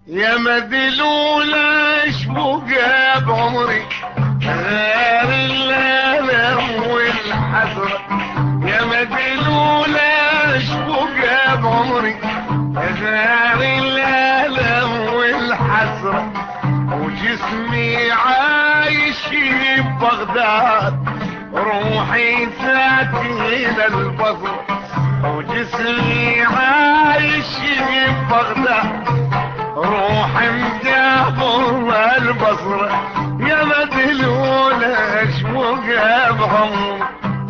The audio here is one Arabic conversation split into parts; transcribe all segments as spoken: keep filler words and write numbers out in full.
يا مدلول اشبقى بعمري غير الالم والحسرة. يا مدلول اشبقى بعمري غير الالم والحسرة. وجسمي عايش ببغداد، روحي ساكن البصرة. وجسمي عايش ببغداد، روحي مقابل البصرة. يا مدلول اشوق بعمري.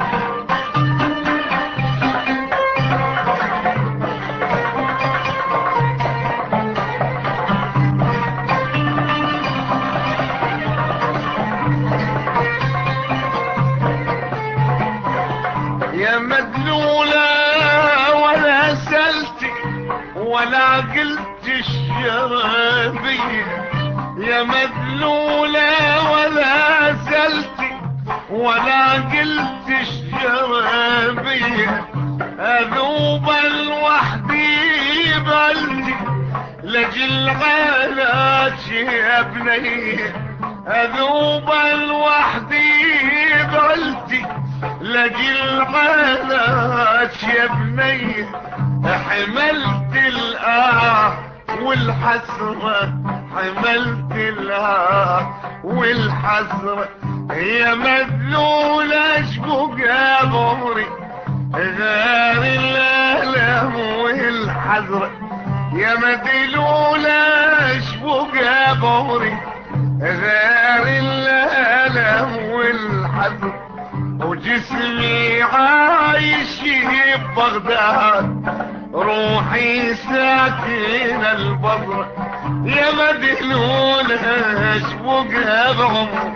يا مدلولة ولا سلتي ولا قلت الشرابية. يا مدلولة ولا سلتي ولا قلت الشرابية. اذوب الوحدي بلدي لجل غالات يا بني. اذوب الوحدي بلدي لجل غالات يا بني. حملت الآه والحسرة، حملت الآه والحسرة. يا مدلول اشبق يا بعمري غير الالم والحسرة. يا مدلول اشبق يا بعمري غير الالم والحسرة. وجسمي عايش ببغداد، روحي ساكن البصرة. يا مدلول اشبق يا بعمري.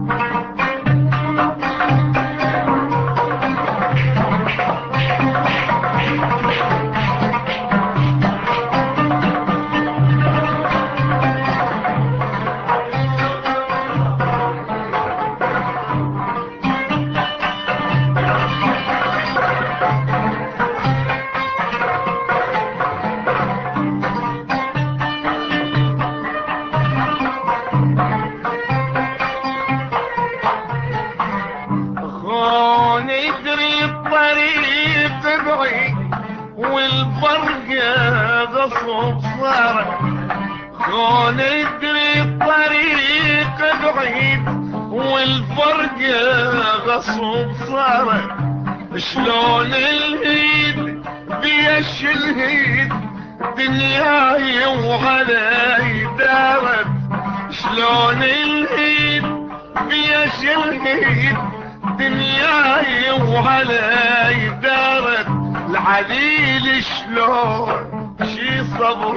خون يدري الطريق بعيد والفرق غصب صار. خون يدري الطريق بعيد والفرق غصب صار. شلون الهيد بيش الهيد دنياي وعلي دارت. شلون الهيد بيش الهيد دنياي وعلي دارت. العليل شلون شي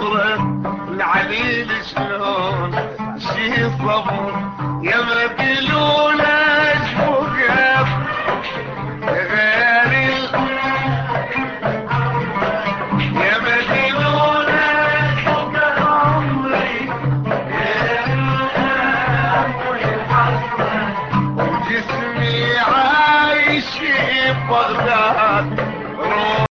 صبره، العليل شلون شي صبر. يا مدلول